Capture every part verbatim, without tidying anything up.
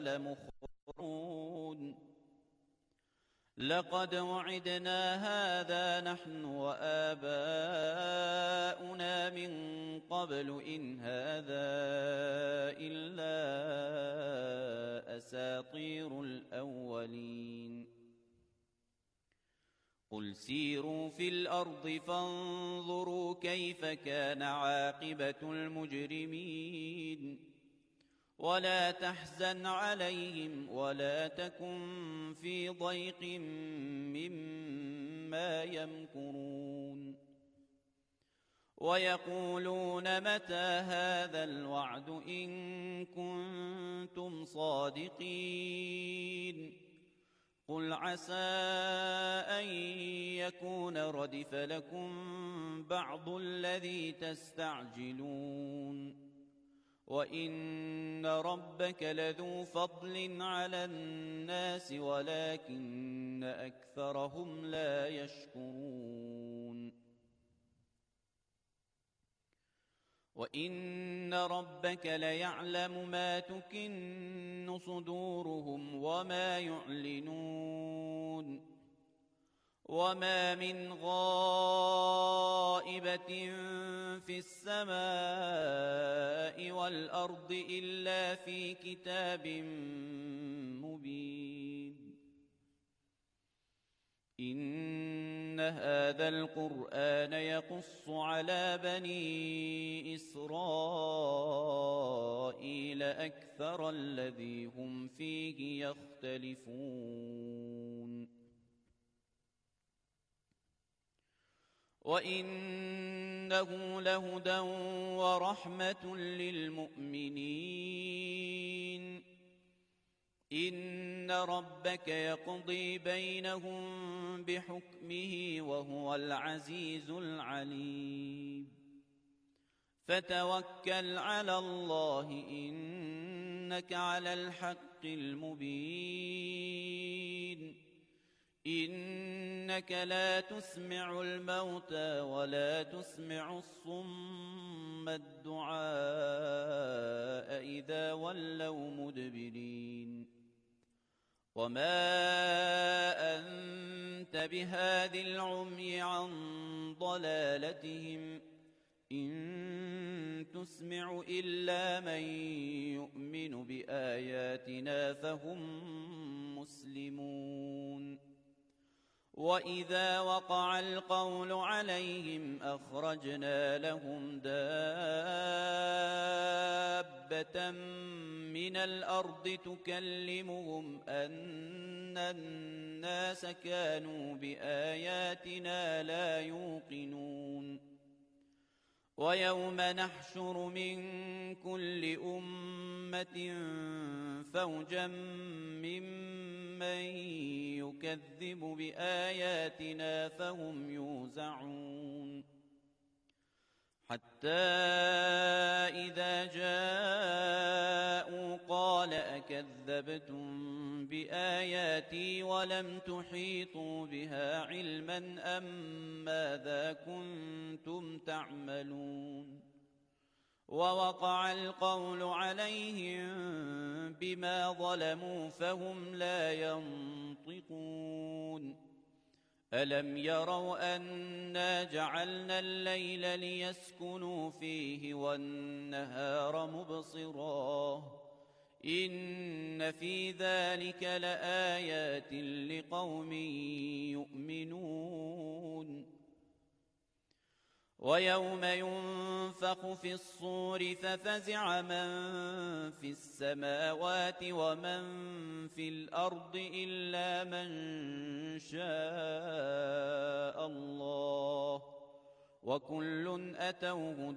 لمخرجون لقد وعدنا هذا نحن وآباؤنا من قبل إن هذا إلا أساطير الأولين قل سيروا في الأرض فانظروا كيف كان عاقبة المجرمين ولا تحزن عليهم ولا تكن في ضيق مما يمكرون ويقولون متى هذا الوعد إن كنتم صادقين قل عسى أن يكون ردف لكم بعض الذي تستعجلون وإن ربك لذو فضل على الناس ولكن أكثرهم لا يشكرون وإن ربك ليعلم ما تكن صدورهم وما يعلنون وما من غائبة في السماء والأرض إلا في كتاب مبين إن هذا القرآن يقص على بني إسرائيل أكثر الذي هم فيه يختلفون وإنه لهدى ورحمة للمؤمنين إن ربك يقضي بينهم بحكمه وهو العزيز العليم فتوكل على الله إنك على الحق المبين إنك لا تسمع الموتى ولا تسمع الصم الدعاء إذا ولوا مدبرين وما أنت بهاد العمي عن ضلالتهم إن تسمع إلا من يؤمن بآياتنا فهم مسلمون وإذا وقع القول عليهم أخرجنا لهم دابة من الأرض تكلمهم أن الناس كانوا بآياتنا لا يوقنون ويوم نحشر من كل أمة فوجا ممن يكذب بآياتنا فهم يوزعون حتى إذا جاءوا قال أكذبتم بآياتي ولم تحيطوا بها علما أم ماذا كنتم تعملون ووقع القول عليهم بما ظلموا فهم لا ينطقون ألم يروا أنا جعلنا الليل ليسكنوا فيه والنهار مبصرا إن في ذلك لآيات لقوم يؤمنون ويوم ينفخ في الصور ففزع من في السماوات ومن في الأرض إلا من شاء الله وكل أتوه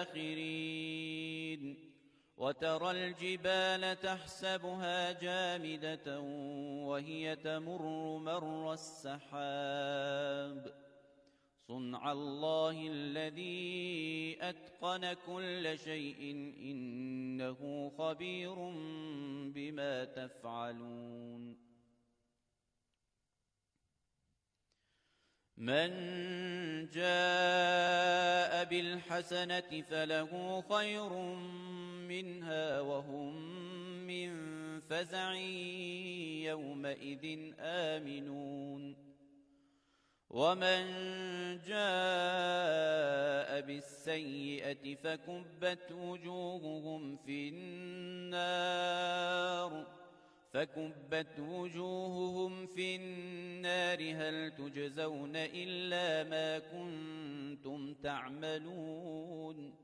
داخرين وترى الجبال تحسبها جامدة وهي تمر مر السحاب صنع الله الذي أتقن كل شيء إنه خبير بما تفعلون من جاء بالحسنة فله خير منها وهم من فزع يومئذ آمنون ومن جاء بالسيئة فكبت وجوههم في النار فكبت وجوههم في النار هل تجزون إلا ما كنتم تعملون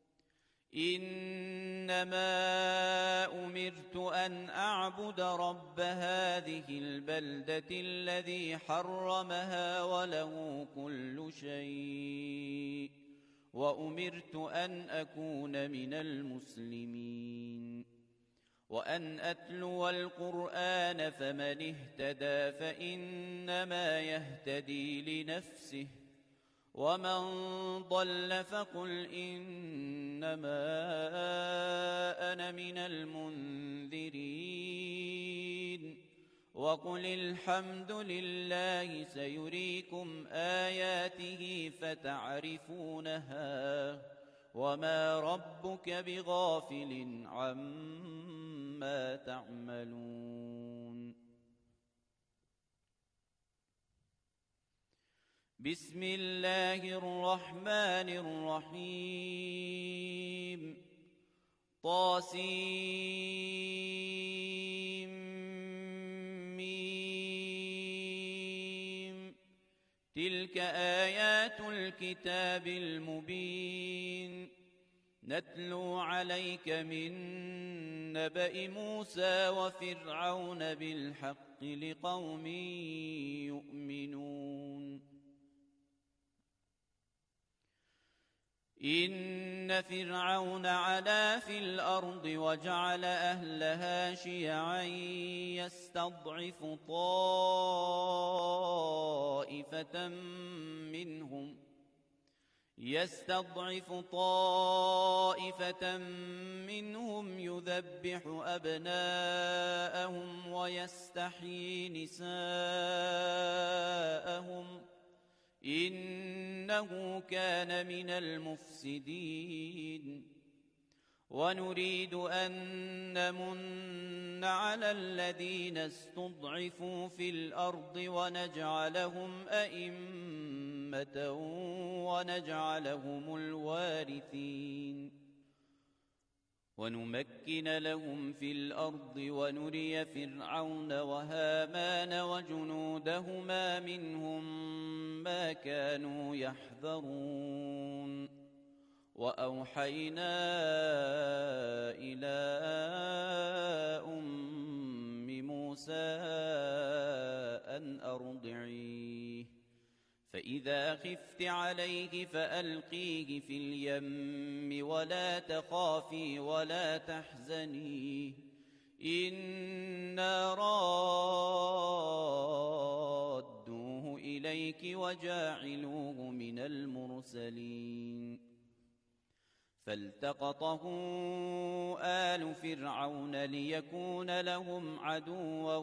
إنما أمرت أن أعبد رب هذه البلدة الذي حرمها وله كل شيء وأمرت أن أكون من المسلمين وأن أتلو القرآن فمن اهتدى فإنما يهتدي لنفسه ومن ضل فقل إنما أنا من المنذرين وقل الحمد لله سيريكم آياته فتعرفونها وما ربك بغافل عما تعملون بسم الله الرحمن الرحيم طاسيم تلك آيات الكتاب المبين نتلو عليك من نبأ موسى وفرعون بالحق لقوم يؤمنون إن فرعون علا في الأرض وجعل أهلها شيعا يستضعف طائفة منهم يستضعف طائفة منهم يذبح أبناءهم ويستحيي نساءهم إنه كان من المفسدين ونريد أن نمن على الذين استضعفوا في الأرض ونجعلهم أئمة ونجعلهم الوارثين ونمكن لهم في الأرض ونري فرعون وهامان وجنودهما منهم ما كانوا يحذرون وأوحينا إلى أم موسى أن أرضعيه فإذا خفت عليه فألقيه في اليم ولا تخافي ولا تحزني إنا رادوه إليك وجاعلوه من المرسلين فالتقطه آل فرعون ليكون لهم عدوا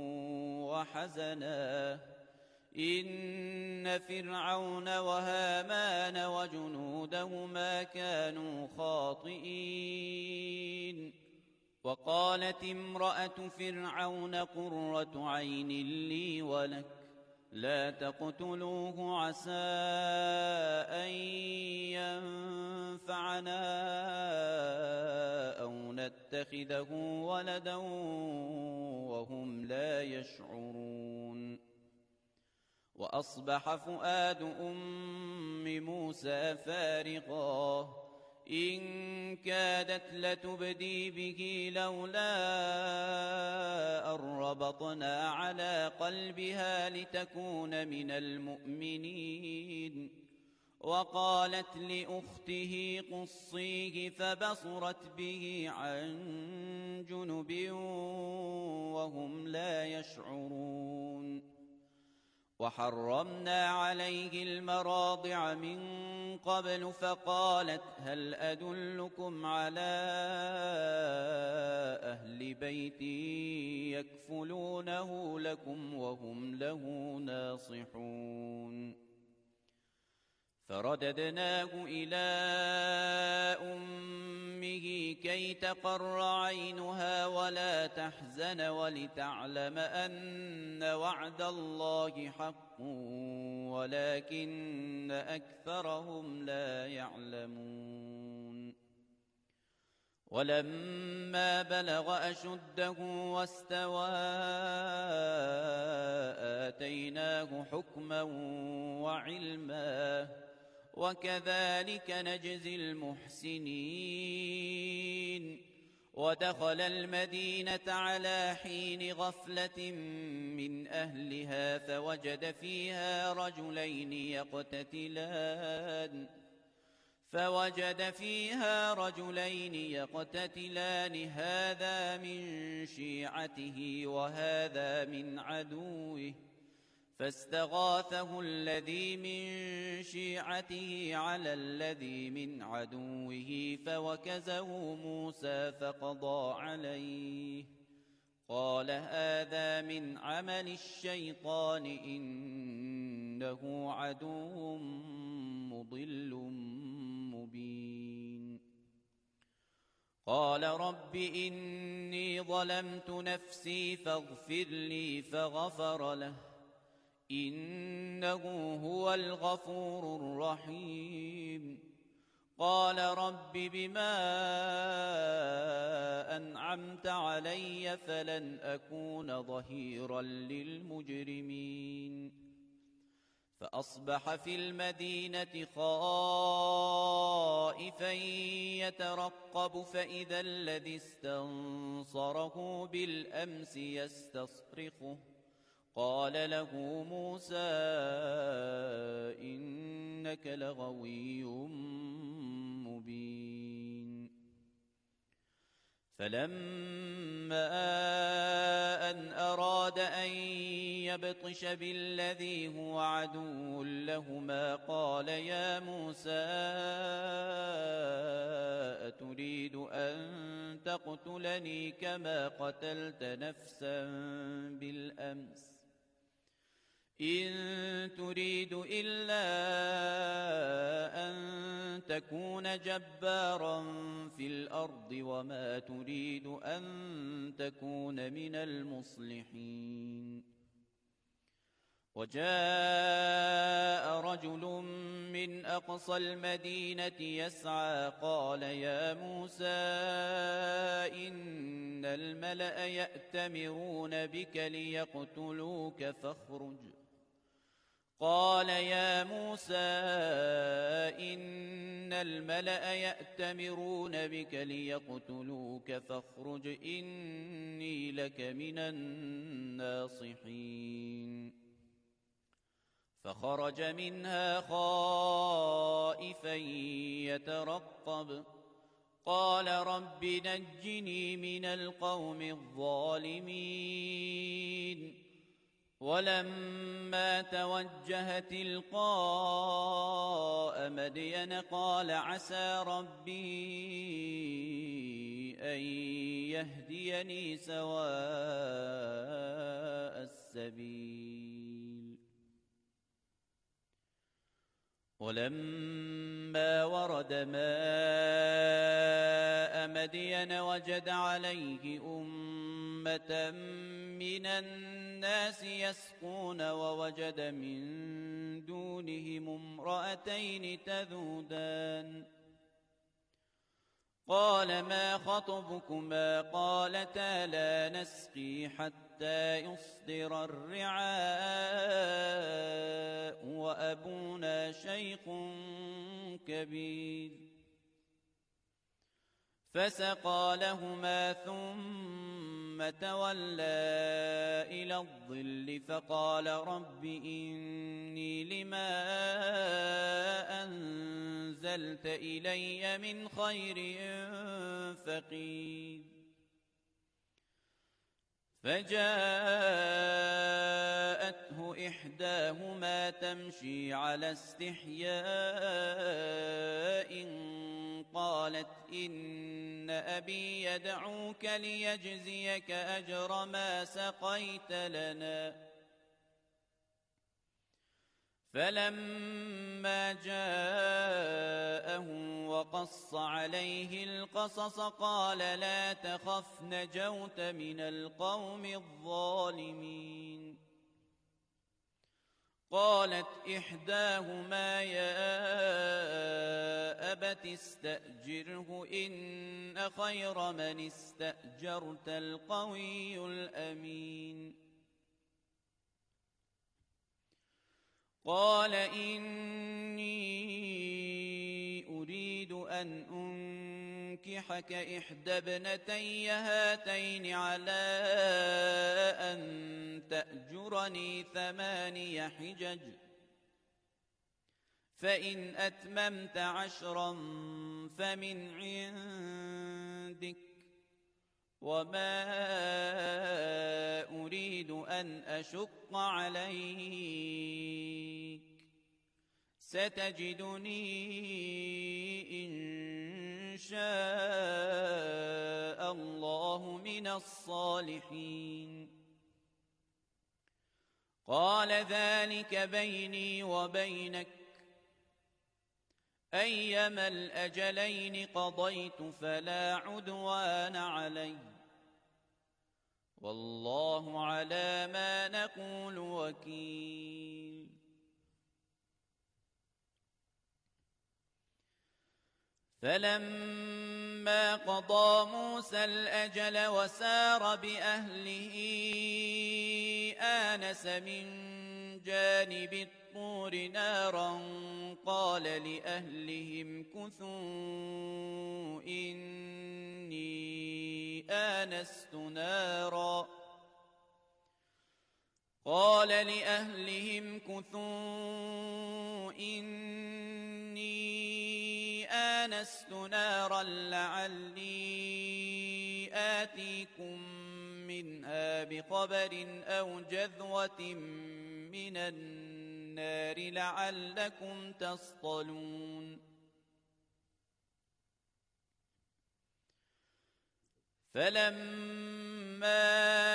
وحزنا إن فرعون وهامان وجنودهما كانوا خاطئين وقالت امرأة فرعون قرة عين لي ولك لا تقتلوه عسى أن ينفعنا أو نتخذه ولدا وهم لا يشعرون وأصبح فؤاد أم موسى فارغا إن كادت لتبدي به لولا أن ربطنا على قلبها لتكون من المؤمنين وقالت لأخته قصيه فبصرت به عن جنب وهم لا يشعرون وحرمنا عليه المراضع من قبل فقالت هل أدلكم على أهل بيت يكفلونه لكم وهم له ناصحون فرددناه إلى أمه كي تقر عينها ولا تحزن ولتعلم أن وعد الله حق ولكن أكثرهم لا يعلمون. ولما بلغ أشده واستوى آتيناه حكما وعلما وكذلك نجزي المحسنين. ودخل المدينة على حين غفلة من أهلها فوجد فيها رجلين يقتتلان فوجد فيها رجلين يقتتلان هذا من شيعته وهذا من عدوه فاستغاثه الذي من شيعته على الذي من عدوه فوكزه موسى فقضى عليه قال هذا من عمل الشيطان إنه عدو مضل مبين. قال رب إني ظلمت نفسي فاغفر لي فغفر له إنه هو الغفور الرحيم. قال رب بما أنعمت علي فلن أكون ظهيرا للمجرمين. فأصبح في المدينة خائفا يترقب فإذا الذي استنصره بالأمس يستصرخه قال له موسى إنك لغوي مبين. فلما أن أراد أن يبطش بالذي هو عدو لهما قال يا موسى أتريد أن تقتلني كما قتلت نفسا بالأمس إن تريد إلا أن تكون جبارا في الأرض وما تريد أن تكون من المصلحين. وجاء رجل من أقصى المدينة يسعى قال يا موسى إن الملأ يأتمرون بك ليقتلوك فاخرج قال يا موسى إن الملأ يأتمرون بك ليقتلوك فاخرج إني لك من الناصحين. فخرج منها خائفا يترقب قال رب نجني من القوم الظالمين. ولما توجه تلقاء مدين قال عسى ربي أن يهديني سواء السبيل. ولما ورد ماء مدين وجد عليه أمة من الناس يسقون ووجد من دونهم امرأتين تذودان قال ما خطبكما قالتا لا نسقي حتى يصدر الرعاء وأبونا شيخ كبير. فسقى لهما ثم تولى إلى الظل فقال رب إني لما أنزلت إلي من خير فقير. فجاءته إحداهما تمشي على استحياء قالت إن أبي يدعوك ليجزيك أجر ما سقيت لنا. فلما جاءه وقص عليه القصص قال لا تخف نجوت من القوم الظالمين. قالت إحداهما يا أبت استأجره إن خير من استأجرت القوي الأمين. قال إني أريد أن أنكحك إحدى ابنتي هاتين على أن تأجرني ثماني حجج فإن أتممت عشرا فمن عندك وما أريد أن أشق عليك ستجدني إن شاء الله من الصالحين. قال ذلك بيني وبينك أيما الأجلين قضيت فلا عدوان علي والله على ما نقول وكيل. فلما قضى موسى الأجل وسار بأهله آنس من جانب الطور نارا قال لأهلهم كثوا إني آنست نارا قال لأهلهم كثوا إني آنست نارا لعلي آتيكم منها بخبر أو جذوة من النار لعلكم تصطلون. فلما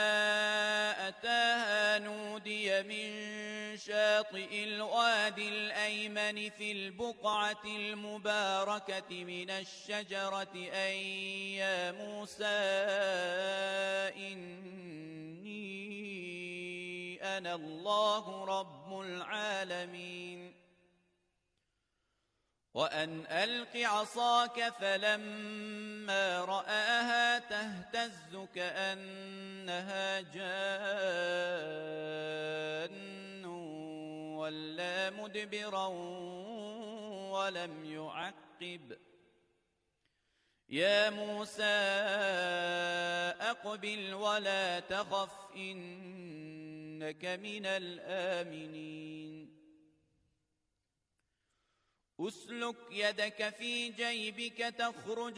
أتاها نودي من شاطئ الوادي الأيمن في البقعة المباركة من الشجرة أن يا موسى إني أنا الله رب العالمين وأن ألق عصاك فلما رآها تهتز كأنها جان ولا مدبرا ولم يعقب يا موسى أقبل ولا تخف إنك من الآمنين. أسلك يدك في جيبك تخرج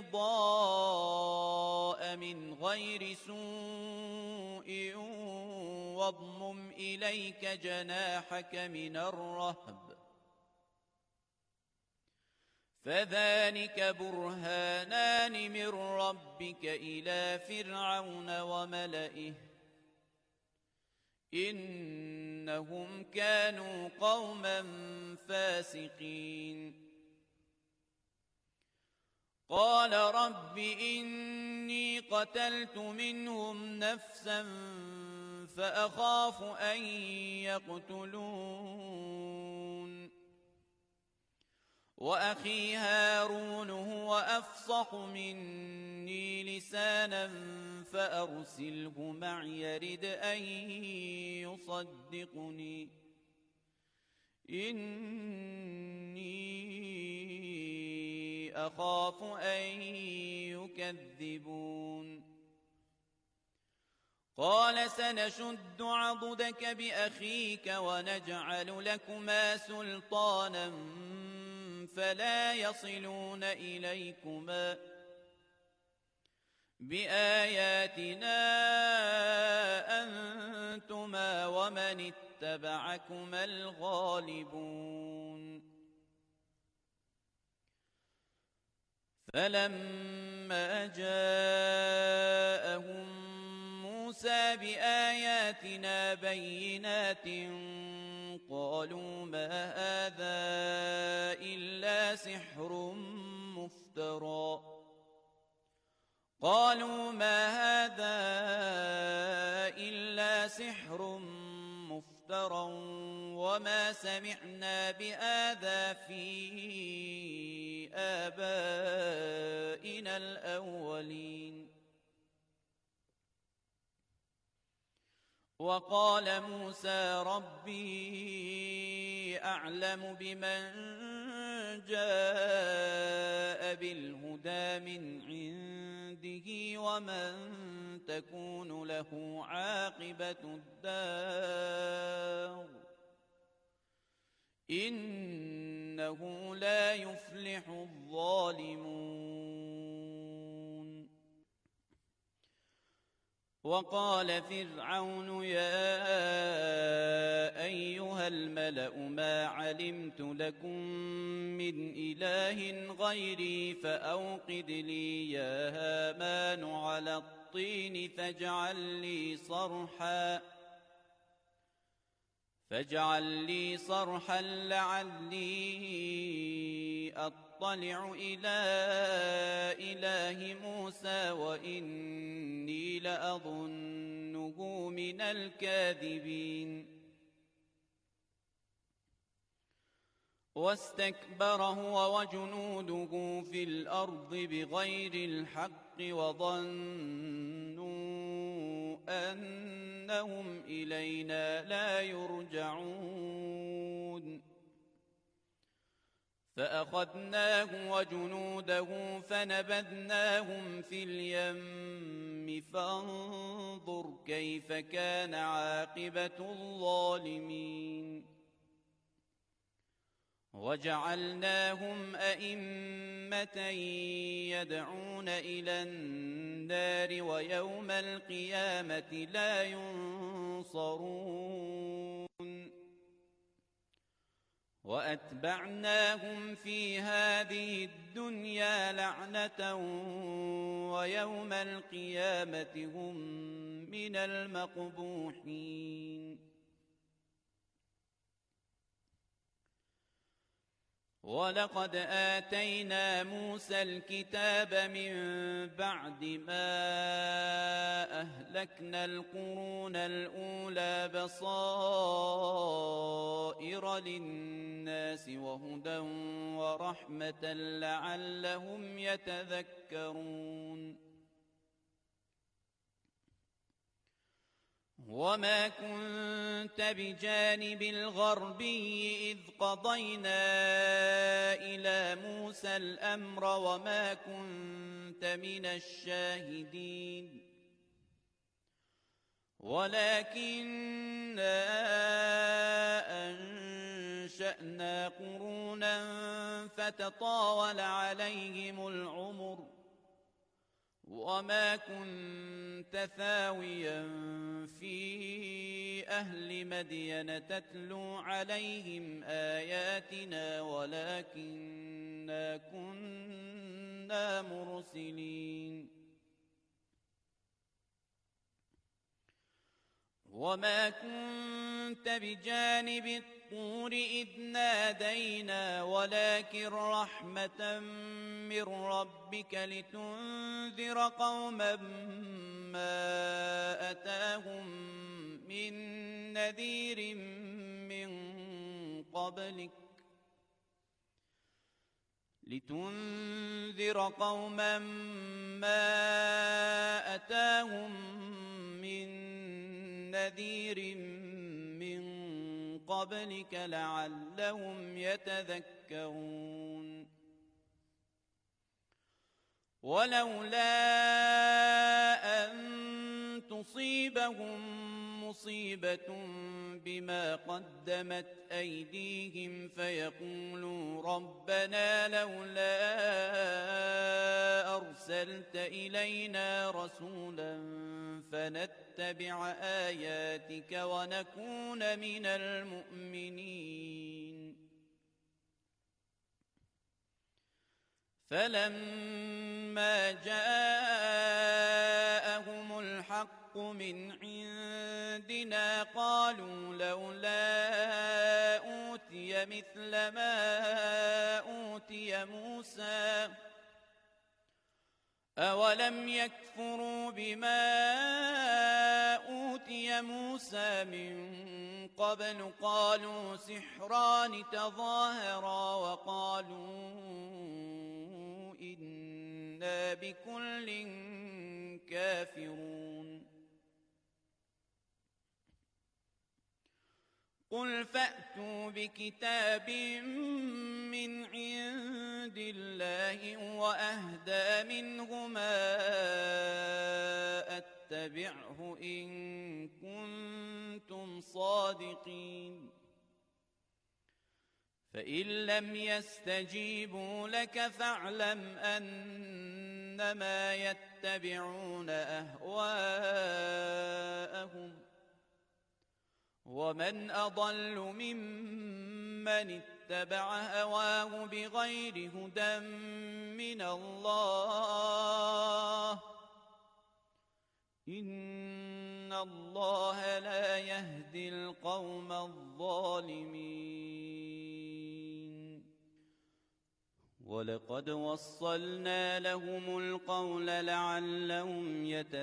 بيضاء من غير سوء واضمم إليك جناحك من الرهب فذلك برهانان من ربك إلى فرعون وملئه إنهم كانوا قوما فاسقين. قال رب إني قتلت منهم نفسا فأخاف أن يقتلون وأخي هارون هو أفصح مني لسانا فأرسله معي يرد أن يصدقني إني أخاف أن يكذبون. قال سنشد عضدك بأخيك ونجعل لكما سلطانا فلا يصلون إليكما بآياتنا أنتما ومن اتبعكما الغالبون. فلما جاءهم موسى بآياتنا بينات قالوا ما هذا إلا سحر مفترى قالوا ما هذا إلا سحر مفترى وما سمعنا بهذا في آبائنا الأولين وقال موسى ربي أعلم بمن جاء بالهدى من عنده ومن تكون له عاقبة الدار إنه لا يفلح الظالمون وقال فرعون يا أيها الملأ ما علمت لكم من إله غيري فأوقد لي يا هامان على الطين فاجعل لي صرحا فاجعل لي صرحا لعلي أطلع إلى إله موسى وإني لأظنه من الكاذبين واستكبر هو وجنوده في الأرض بغير الحق وظنوا أنهم إلينا لا يرجعون فأخذناه وجنوده فنبذناهم في اليم فانظر كيف كان عاقبة الظالمين وجعلناهم أئمة يدعون إلى النار ويوم القيامة لا ينصرون وأتبعناهم في هذه الدنيا لعنة ويوم القيامة هم من المقبوحين ولقد آتينا موسى الكتاب من بعد ما أهلكنا القرون الأولى بصائر للناس وهدى ورحمة لعلهم يتذكرون وما كنت بجانب الغربي إذ قضينا إلى موسى الأمر وما كنت من الشاهدين ولكننا أنشأنا قرونا فتطاول عليهم العمر وما كنت ثاويا في أهل مدين تتلو عليهم آياتنا ولكننا كنا مرسلين وما كنت بجانب الطور إذ نادينا ولكن رحمة من ربك لتنذر قوما ما أتاهم من نذير من قبلك لتنذر قوما ما أتاهم من نذير من قبلك لعلهم يتذكرون ولولا أن تصيبهم مصيبة بما قدمت أيديهم فيقولوا ربنا لولا أرسلت إلينا رسولا فنتبع آياتك ونكون من المؤمنين فلما جاءهم الحق من عندنا قالوا لولا أوتي مثل ما أوتي موسى أولم يكفروا بما أوتي موسى من قبل قالوا سحران تظاهرا وقالوا إنا بكل كافرون قل فأتوا بكتاب من عند الله وأهدى منهما أتبعه إن كنتم صادقين فإن لم يستجيبوا لك فاعلم أنما يتبعون أهواءهم ومن أضل ممن اتبع هواه بغير هدى من الله إن الله لا يهدي القوم الظالمين ولقد وصلنا لهم القول لعلهم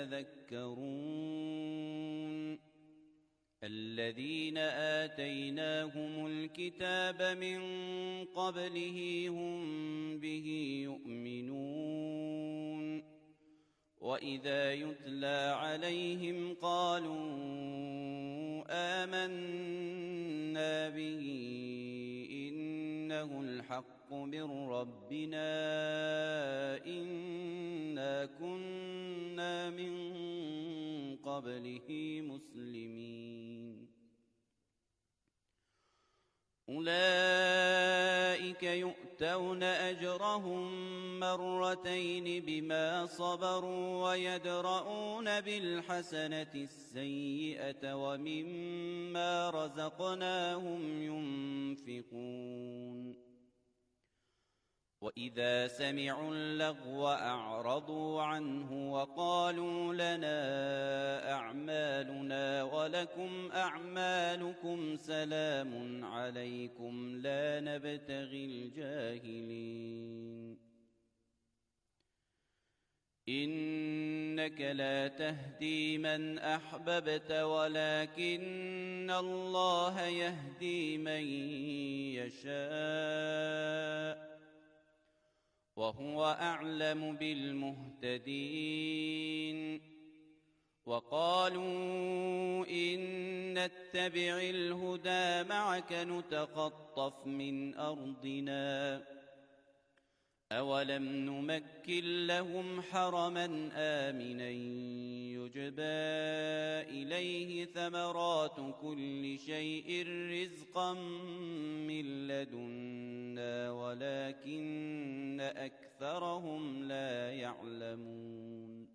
يتذكرون الذين آتيناهم الكتاب من قبله هم به يؤمنون وإذا يتلى عليهم قالوا آمنا به إنه الحق من ربنا إنا كنا من قبله مسلمين أولئك يؤتون أجرهم مرتين بما صبروا ويدرؤون بالحسنة السيئة ومما رزقناهم ينفقون وإذا سمعوا اللغو أعرضوا عنه وقالوا لنا أعمالنا ولكم أعمالكم سلام عليكم لا نبتغي الجاهلين إنك لا تهدي من أحببت ولكن الله يهدي من يشاء وهو أعلم بالمهتدين وقالوا إن نتبع الهدى معك نتخطف من أرضنا أولم نمكن لهم حرما آمنا يجبى إليه ثمرات كل شيء رزقا من لدنا ولكن أكثرهم لا يعلمون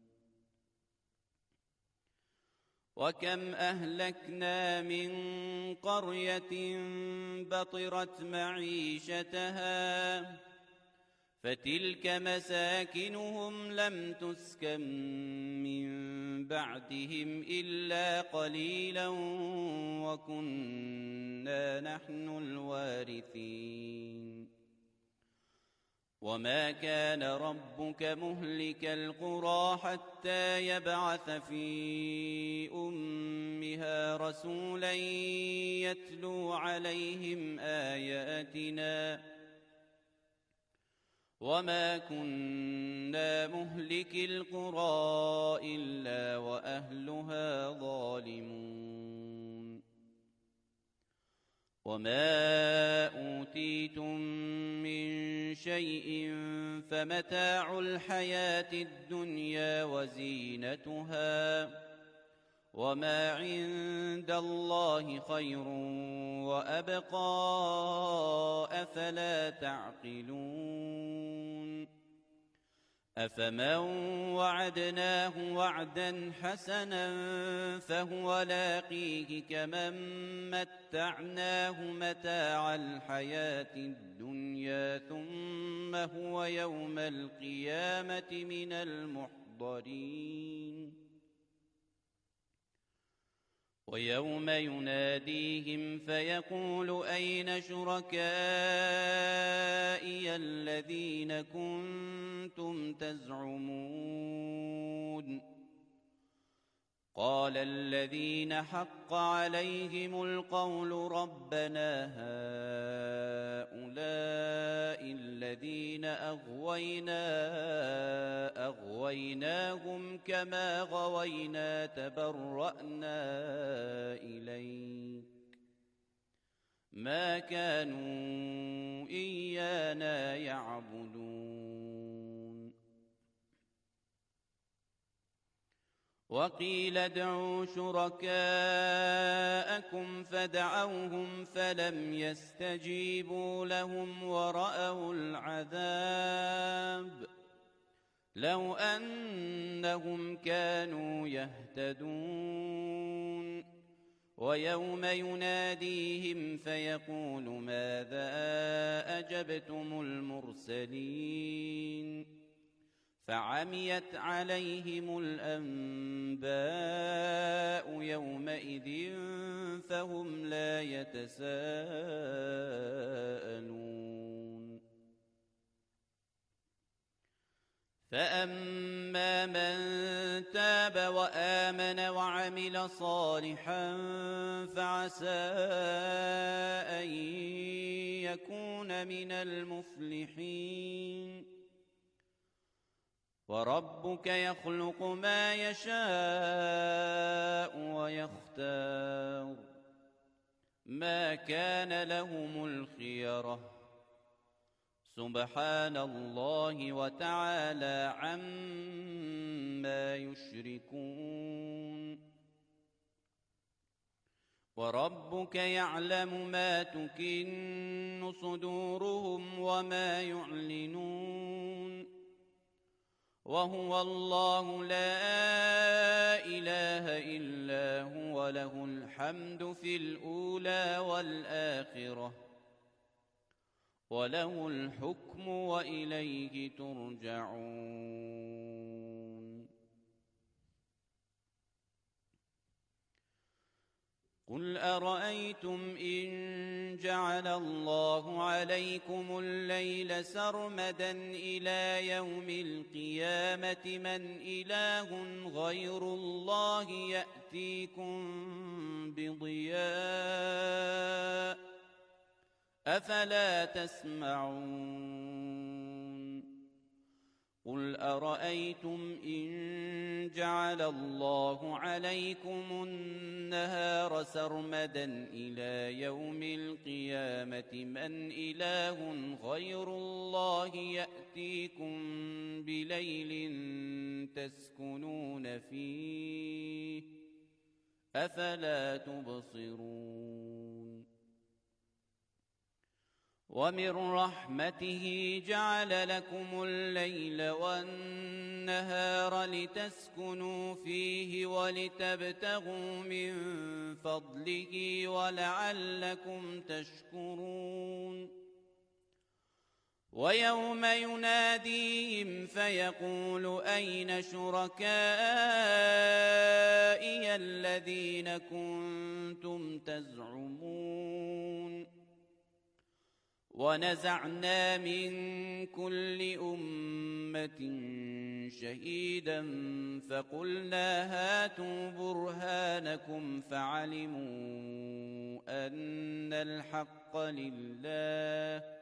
وكم أهلكنا من قرية بطرت معيشتها فتلك مساكنهم لم تسكن من بعدهم إلا قليلا وكنا نحن الوارثين وما كان ربك مهلك القرى حتى يبعث في أمها رسولا يتلو عليهم آياتنا وما كنا مهلك القرى إلا وأهلها ظالمون وما أوتيتم من شيء فمتاع الحياة الدنيا وزينتها وما عند الله خير وأبقى أفلا تعقلون أفمن وعدناه وعدا حسنا فهو لاقيه كمن متعناه متاع الحياة الدنيا ثم هو يوم القيامة من المحضرين ويوم يناديهم فيقول أين شركائي الذين كنتم كنتم تزعمون قال الذين حق عليهم القول ربنا هؤلاء الذين أغوينا أغويناهم كما غوينا تبرأنا إليك ما كانوا إيانا يعبدون وقيل ادعوا شركاءكم فدعوهم فلم يستجيبوا لهم ورأوا العذاب لو أنهم كانوا يهتدون ويوم يناديهم فيقول ماذا أجبتم المرسلين فعميت عليهم الأنباء يومئذ فهم لا يتساءلون فأما من تاب وآمن وعمل صالحا فعسى أن يكون من المفلحين وربك يخلق ما يشاء ويختار ما كان لهم الخيرة سبحان الله وتعالى عما يشركون وربك يعلم ما تكن صدورهم وما يعلنون وهو الله لا إله إلا هو له الحمد في الأولى والآخرة وله الحكم وإليه ترجعون قل أرأيتم إن جعل الله عليكم الليل سرمدا إلى يوم القيامة من إله غير الله يأتيكم بضياء أفلا تسمعون قل أرأيتم إن جعل الله عليكم النهار سرمدا إلى يوم القيامة من إله غير الله يأتيكم بليل تسكنون فيه أفلا تبصرون ومن رحمته جعل لكم الليل والنهار لتسكنوا فيه ولتبتغوا من فضله ولعلكم تشكرون ويوم يناديهم فيقول أين شركائي الذين كنتم تزعمون ونزعنا من كل أمة شهيدا فقلنا هاتوا برهانكم فعلموا أن الحق لله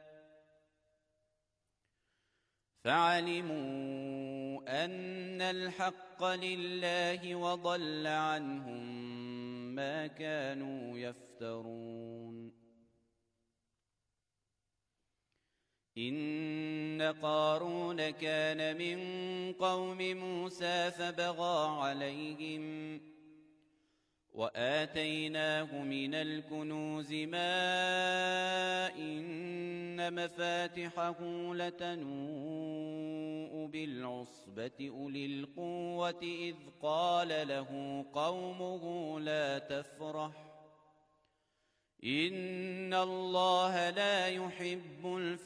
فعلموا أن الحق لله وضل عنهم ما كانوا يفترون إن قارون كان من قوم موسى فبغى عليهم وآتيناه من الكنوز ما إن مفاتحه لتنوء بالعصبة أولي القوة إذ قال له قومه لا تفرح إن الله لا يحب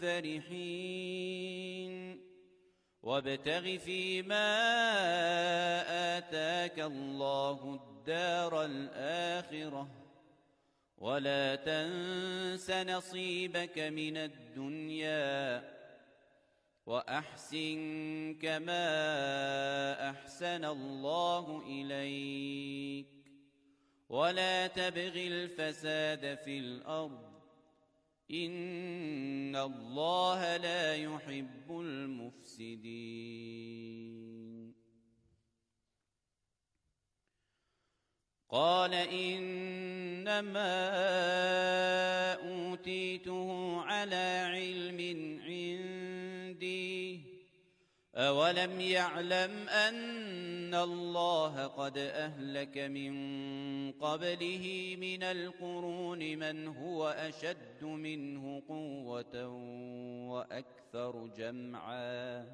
الفرحين وابتغ فيما آتاك الله الدار الآخرة ولا تنس نصيبك من الدنيا وأحسن كما أحسن الله إليك ولا تبغ الفساد في الأرض إن الله لا يحب المفسدين. قال إنما أوتيته على علم عندي أولم يعلم أن الله قد أهلك من قبله من القرون من هو أشد منه قوة وأكثر جمعا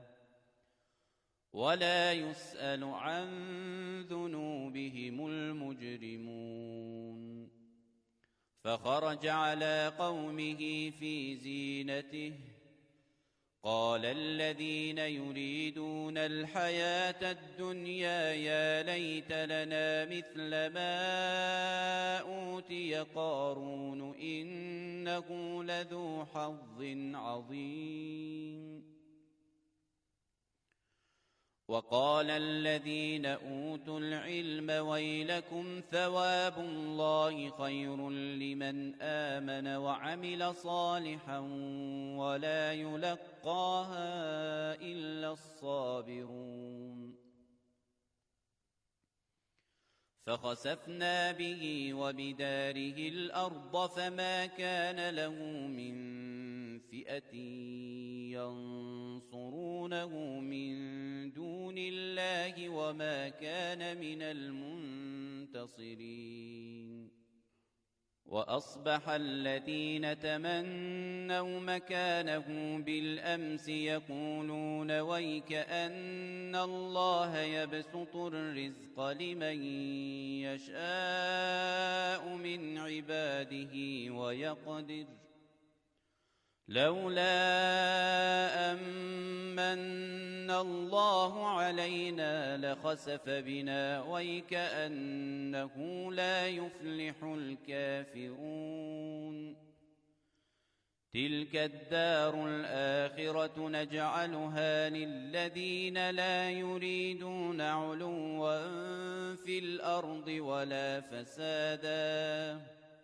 ولا يسأل عن ذنوبهم المجرمون. فخرج على قومه في زينته قال الذين يريدون الحياة الدنيا يا ليت لنا مثل ما أوتي قارون إنه لذو حظ عظيم. وقال الذين أوتوا العلم ويلكم ثواب الله خير لمن آمن وعمل صالحا ولا يلقاها إلا الصابرون. فخسفنا به وبداره الأرض فما كان له من فئة ينصرونه من دون الله وما كان من المنتصرين. وأصبح الذين تمنوا مكانه بالأمس يقولون ويك أن الله يبسط الرزق لمن يشاء من عباده ويقدر لولا أمن الله علينا لخسف بنا ويكأنه لا يفلح الكافرون. تلك الدار الآخرة نجعلها للذين لا يريدون علوا في الأرض ولا فسادا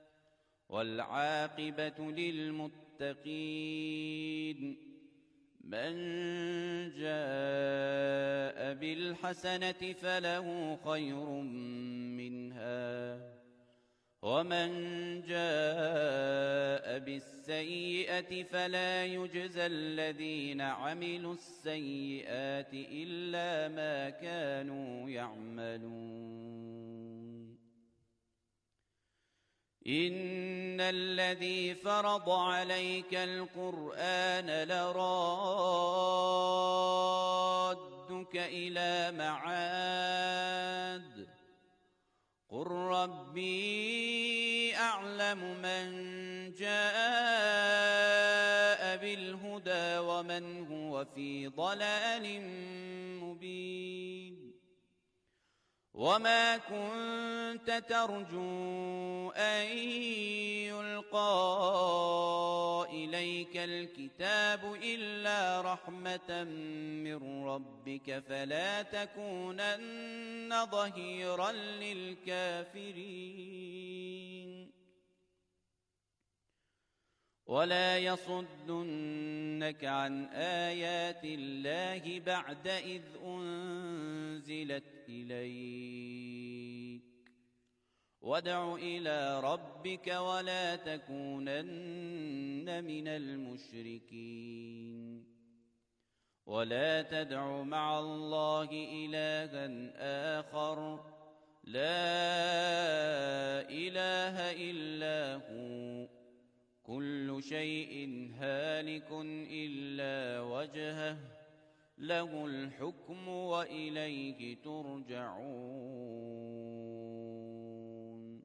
والعاقبة للمتقين. من جاء بالحسنة فله خير منها ومن جاء بالسيئة فلا يجزى الذين عملوا السيئات إلا ما كانوا يعملون. إن الذي فرض عليك القرآن لرادك إلى معاد قل ربي أعلم من جاء بالهدى ومن هو في ضلال مبين. وما كنت ترجو أن يلقى إليك الكتاب إلا رحمة من ربك فلا تكونن ظهيرا للكافرين. ولا يصدنك عن آيات الله بعد إذ أنزلت إليك وادع إلى ربك ولا تكونن من المشركين. ولا تدع مع الله إلها آخر لا إله إلا هو كل شيء هالك إلا وجهه له الحكم وإليه ترجعون.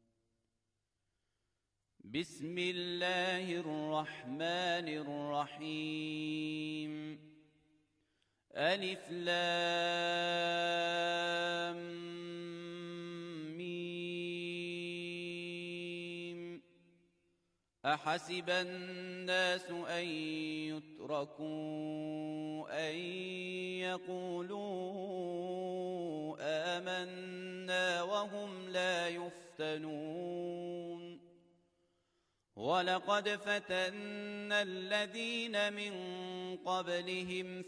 بسم الله الرحمن الرحيم. ألف لام أحسب الناس أن يتركوا أن يقولوا آمنا وهم لا يفتنون ولقد فتنا الذين من قبلهم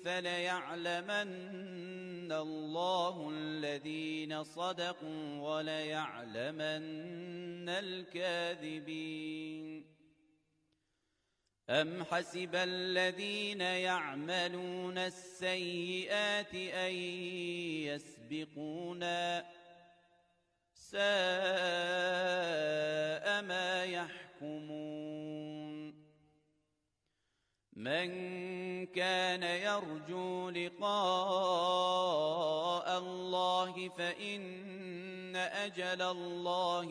فليعلمن الله الذين صدقوا وليعلمن الكاذبين أم حسب الذين يعملون السيئات أن يسبقونا ساء ما يحكمون من كان يرجو لقاء الله فإن أجل الله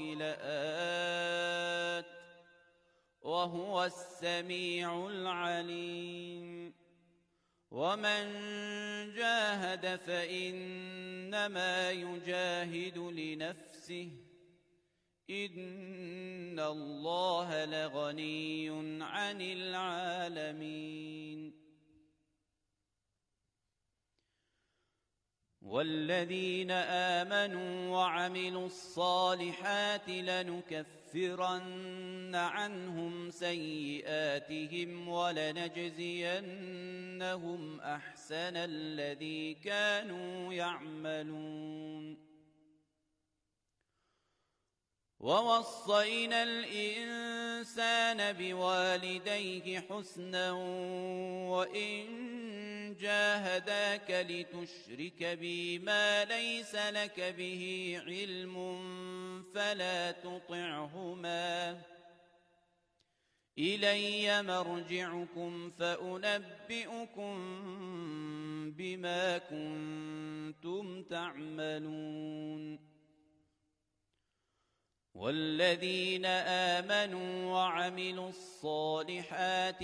لآت وهو السميع العليم ومن جاهد فإنما يجاهد لنفسه إن الله لغني عن العالمين والذين آمنوا وعملوا الصالحات لنكفرن عنهم سيئاتهم ولنجزينهم أحسن الذي كانوا يعملون ووصينا الإنسان بوالديه حسنا وإن جاهداك لتشرك بي ما ليس لك به علم فلا تطعهما إلي مرجعكم فأنبئكم بما كنتم تعملون والذين آمنوا وعملوا الصالحات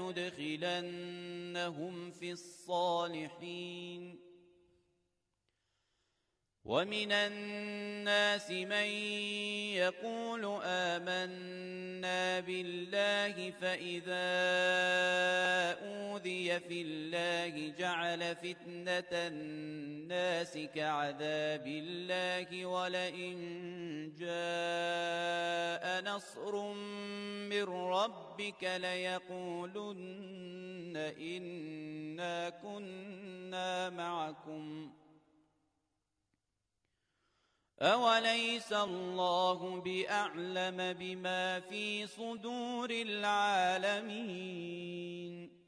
لندخلنهم في الصالحين ومن الناس من يقول آمنا بالله فإذا أوذي في الله جعل فتنة الناس كعذاب الله ولئن جاء نصر من ربك ليقولن إنا كنا معكم أوليس الله بأعلم بما في صدور العالمين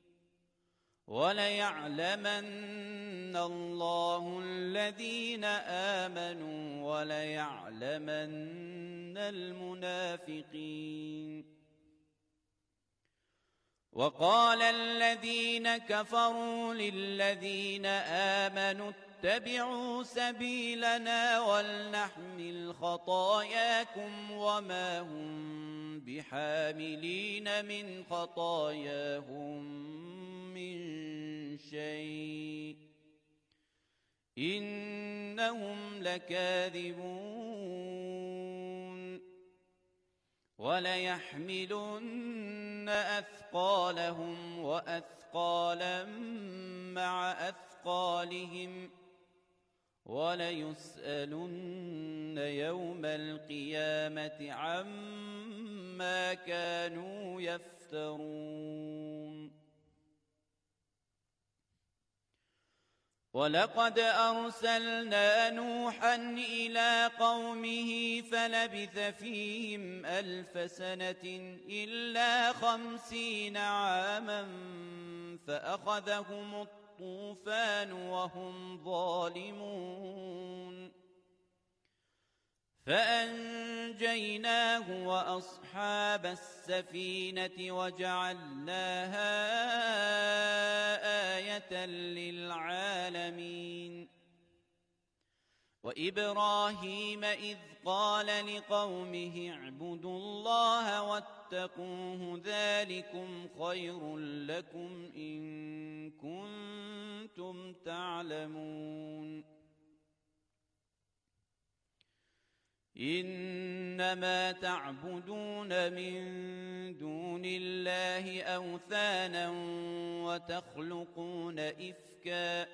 وليعلمن الله الذين آمنوا وليعلمن المنافقين وقال الذين كفروا للذين آمنوا اتبعوا سبيلنا ولنحمل خطاياكم وما هم بحاملين من خطاياهم من شيء إنهم لكاذبون وليحملن أثقالهم وأثقالا مع أثقالهم وليسألن يوم القيامة عما كانوا يفترون ولقد أرسلنا نوحا إلى قومه فلبث فيهم ألف سنة إلا خمسين عاما فأخذهم الطوفان وهم ظالمون فأنجيناه وأصحاب السفينة وجعلناها آية للعالمين وإبراهيم إذ قال لقومه اعبدوا الله واتقوه ذلكم خير لكم إن كنتم تعلمون إنما تعبدون من دون الله أوثانا وتخلقون إفكا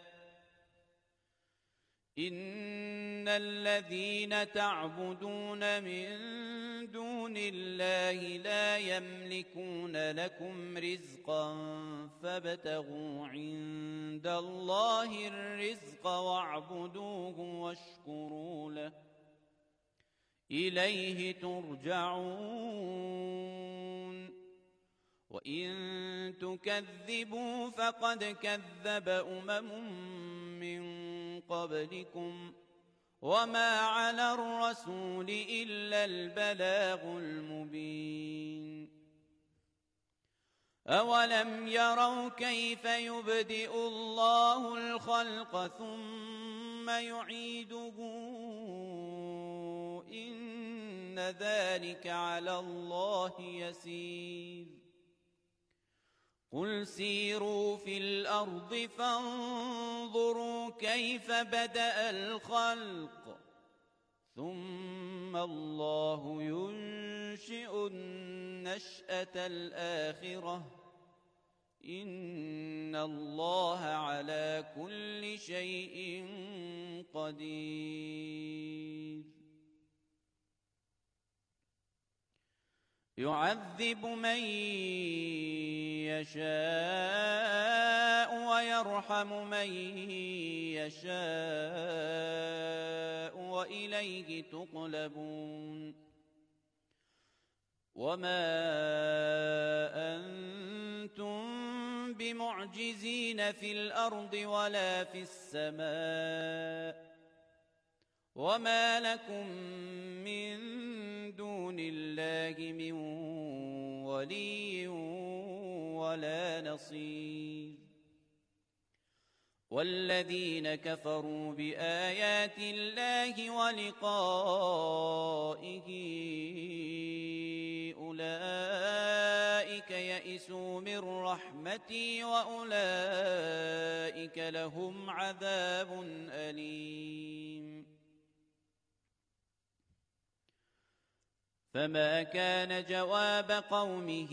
إن الذين تعبدون من دون الله لا يملكون لكم رزقا فابتغوا عند الله الرزق واعبدوه واشكروا له إليه ترجعون وإن تكذبوا فقد كذب أمم من قبلكم وما على الرسول إلا البلاغ المبين أولم يروا كيف يبدئ الله الخلق ثم يعيده إن ذلك على الله يسير قل سيروا في الأرض فانظروا كيف بدأ الخلق ثم الله ينشئ النشأة الآخرة إن الله على كل شيء قدير يعذب من يشاء ويرحم من يشاء وإليه تقلبون وما أنتم بمعجزين في الأرض ولا في السماء وما لكم من دون الله من ولي ولا نصير والذين كفروا بآيات الله ولقائه أولئك يئسوا من رحمتي وأولئك لهم عذاب أليم فما كان جواب قومه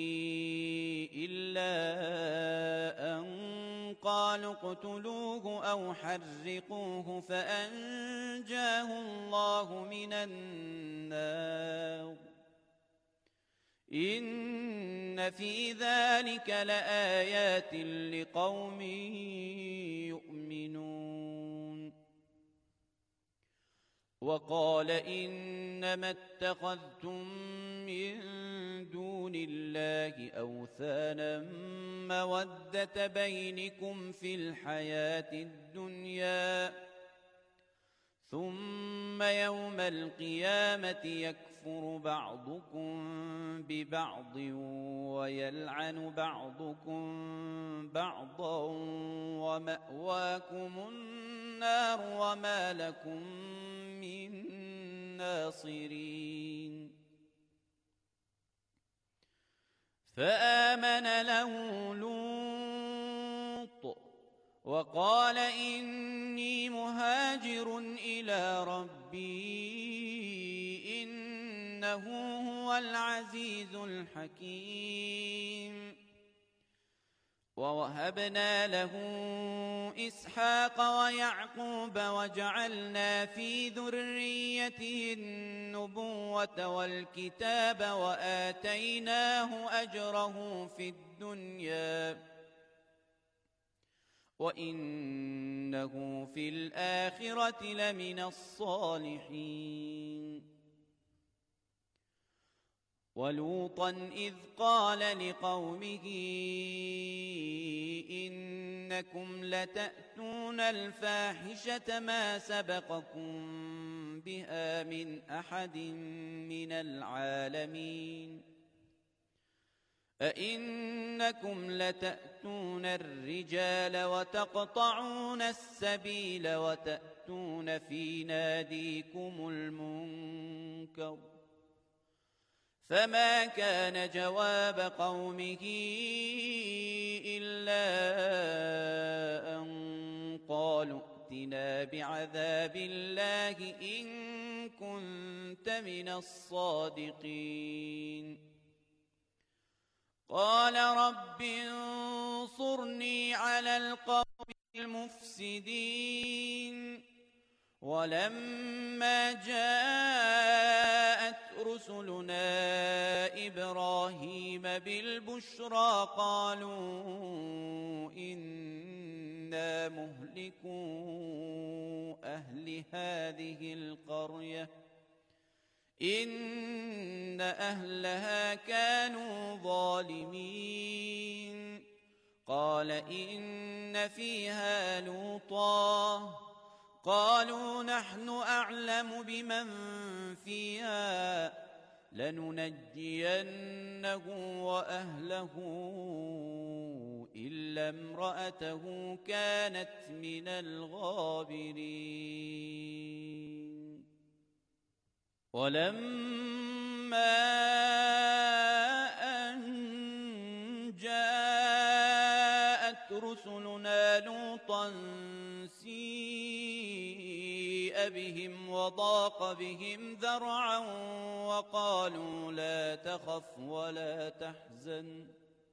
إلا أن قالوا اقتلوه أو حرقوه فأنجاه الله من النار إن في ذلك لآيات لقوم يؤمنون وقال إنما اتخذتم من دون الله أوثانا مودة بينكم في الحياة الدنيا ثم يوم القيامة يكفر بعضكم ببعض ويلعن بعضكم بعضا ومأواكم النار وما لكم من ناصرين فآمن له لوط وقال إني مهاجر إلى ربي إنه هو العزيز الحكيم ووهبنا له إسحاق ويعقوب وجعلنا في ذريته النبوة والكتاب وآتيناه أجره في الدنيا وإنه في الآخرة لمن الصالحين ولوطا إذ قال لقومه إنكم لتأتون الفاحشة ما سبقكم بها من أحد من العالمين أئنكم لتأتون الرجال وتقطعون السبيل وتأتون في ناديكم المنكر فما كان جواب قومه إلا أن قالوا ائتنا بعذاب الله إن كنت من الصادقين قال رب انصرني على القوم المفسدين ولما جاءت رسلنا إبراهيم بالبشرى قالوا إنا مهلكو أهل هذه القرية إن أهلها كانوا ظالمين قال إن فيها لوطا قالوا نحن أعلم بمن فيها لننجينه وأهله إلا امرأته كانت من الغابرين ولما أن جاءت رسلنا لوطا سيء بهم وضاق بهم ذرعا وقالوا لا تخف ولا تحزن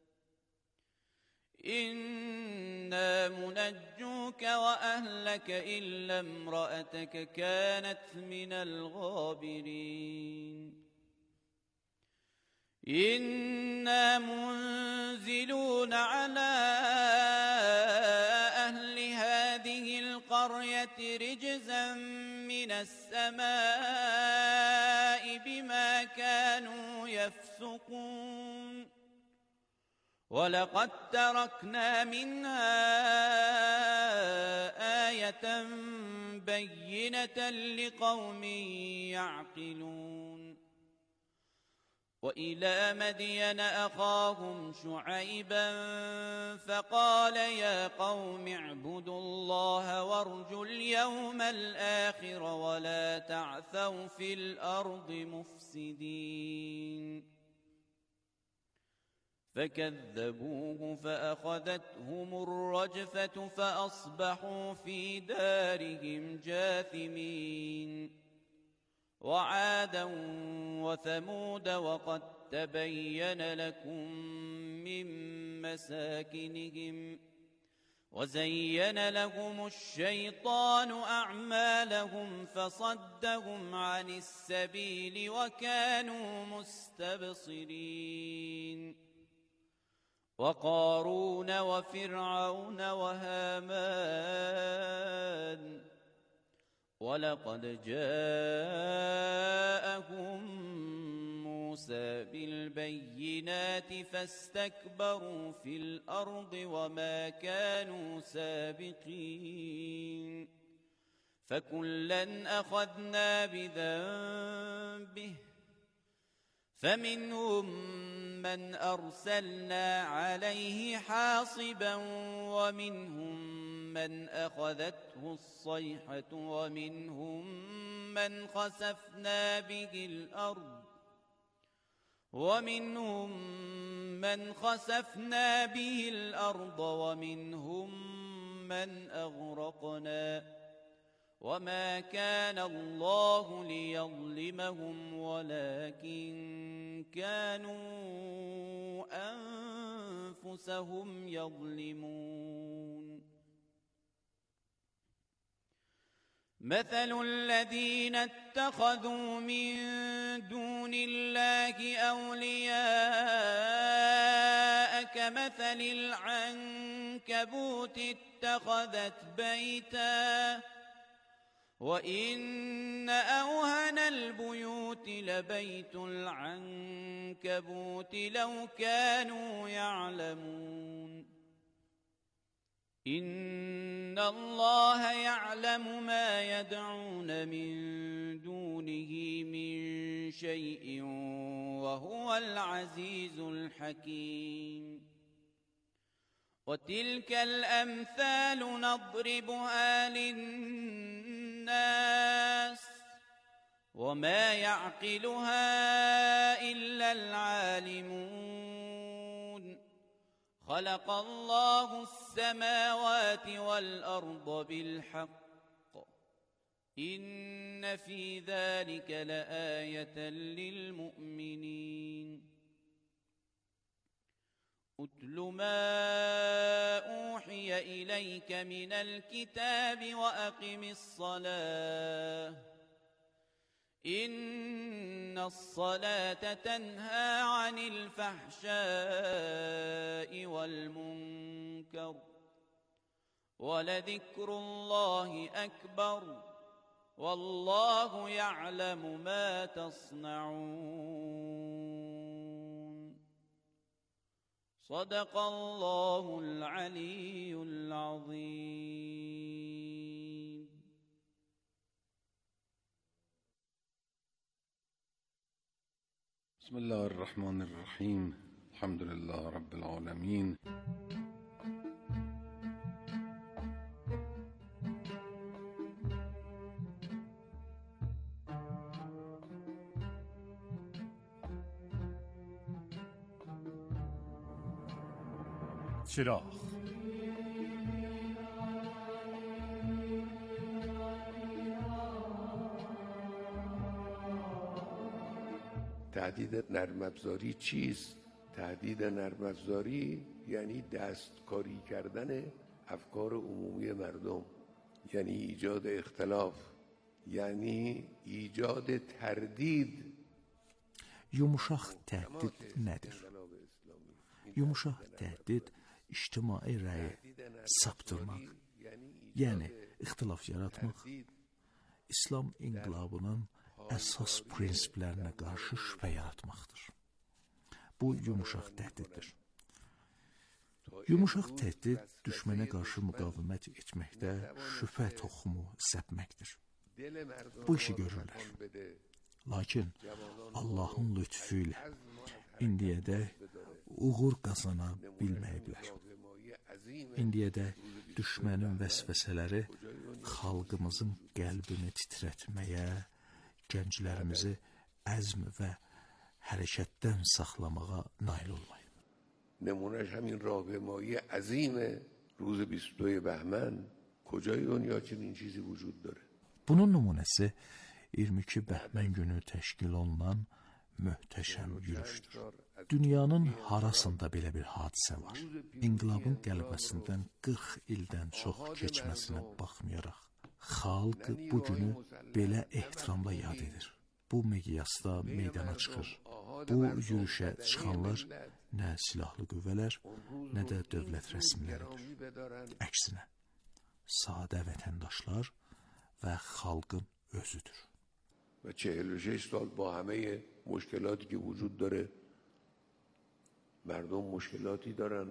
إنا منجوك وأهلك إلا امرأتك كانت من الغابرين إنا منزلون على أهل هذه القرية رجزا من السماء بما كانوا يفسقون ولقد تركنا منها آية بينة لقوم يعقلون وإلى مدين أخاهم شعيبا فقال يا قوم اعبدوا الله وارجوا اليوم الآخر ولا تعثوا في الأرض مفسدين فكذبوه فأخذتهم الرجفة فأصبحوا في دارهم جاثمين وعادا وثمود وقد تبين لكم من مساكنهم وزين لهم الشيطان أعمالهم فصدهم عن السبيل وكانوا مستبصرين وقارون وفرعون وهامان ولقد جاءهم موسى بالبينات فاستكبروا في الأرض وما كانوا سابقين فكلا أخذنا بذنبه فمنهم من أرسلنا عليه حاصبا ومنهم من أخذته الصيحة ومنهم من خسفنا به الأرض ومنهم من خسفنا به الأرض ومنهم من أغرقنا وما كان الله ليظلمهم ولكن كانوا أنفسهم يظلمون مثل الذين اتخذوا من دون الله أولياء كمثل العنكبوت اتخذت بيتا وإن أوهن البيوت لبيت العنكبوت لو كانوا يعلمون إن الله يعلم ما يدعون من دونه من شيء وهو العزيز الحكيم وتلك الأمثال نضربها للناس وما يعقلها إلا العالمون خلق الله السماوات والأرض بالحق إن في ذلك لآية للمؤمنين اتل ما أوحي إليك من الكتاب وأقم الصلاة إن الصلاة تنهى عن الفحشاء والمنكر ولذكر الله أكبر والله يعلم ما تصنعون صدق الله العلي العظيم. بسم الله الرحمن الرحیم. الحمد لله رب العالمین. چراغ تهدید نرم افزاری چیست؟ تهدید نرم افزاری یعنی دستکاری کردن افکار عمومی مردم، یعنی ایجاد اختلاف، یعنی ایجاد تردید. Yumuşaq təhdid nədir? Yumuşaq təhdid ictimai rəyi saptırmaq, yəni ixtilaf yaratmaq, İslam inqilabının əsas prinsiplərinə qarşı şübhə yaratmaqdır. Bu yumuşaq təhdiddir. Yumuşaq təhdid düşmənə qarşı müqavimət etməkdə şübhə toxumu səpməkdir. Bu işi görürlər. Lakin Allahın lütfü ilə indiyədək uğur qazana bilməyiblər. İndiyədək düşmənin vəsvəsələri xalqımızın qəlbini titrətməyə, gənclərimizi əzm və hərəkətdən saxlamağa nail olmayıb. نمونهش همین راهپیمایی عظیم روز بیست و دو بهمن. کجای دنیا چنین چیزی وجود داره؟ Bunun nümunəsi iyirmi iki bəhmən günü təşkil olunan möhtəşəm yürüşdür. Dünyanın harasında belə bir hadisə var. İnqilabın qələbəsindən qırx ildən çox keçməsinə baxmayaraq, xalq bu günü belə ehtiramla yad edir. Bu miqyasda meydana çıxır. Bu yürüşə çıxanlar nə silahlı qüvvələr, nə də dövlət rəsmiləridir. Əksinə, sadə vətəndaşlar və xalqın özüdür. و چهل و شش سال با همه مشکلاتی که وجود داره، مردم مشکلاتی دارن،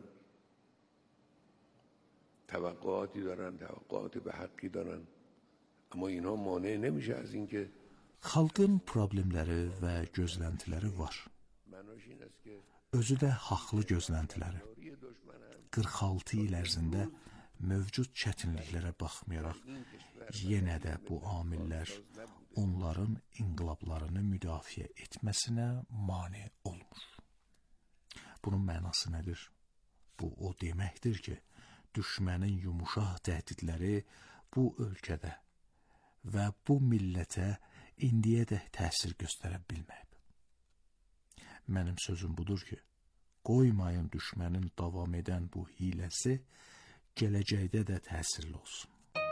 توقعاتی دارن، توقعات به حقی دارن، اما اینها مانع نمیشه از این که Xalqın problemləri və gözləntiləri var. Özü də haqlı gözləntiləri. qırx altı il ərzində mövcud çətinliklərə baxmayaraq, yenə də bu amillər onların inqilablarını müdafiə etməsinə mane olmur. Bunun mənası nədir? Bu o deməkdir ki, düşmənin yumuşaq təhdidləri bu ölkədə və bu millətə indiyədək təsir göstərə bilməyib. Mənim sözüm budur ki, qoymayın düşmənin davam edən bu hiləsi gələcəkdə də təsirli olsun.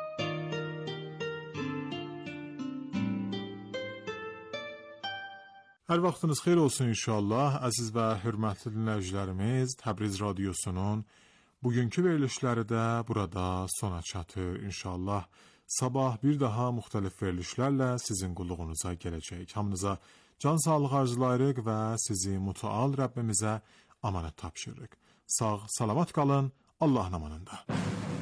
Hər vaxtınız xeyir olsun inşallah. Əziz və hörmətli dinləyicilərimiz, Təbriz Radiosunun bugünkü verilişləri də burada sona çatır inşallah. Sabah bir daha müxtəlif verilişlərlə sizin qulluğunuza gələcək. Hamınıza can sağlığı arzulayırıq və sizi mütəal Rəbbimizə amanət tapşırırıq. Sağ, salamat qalın, Allahın amanında.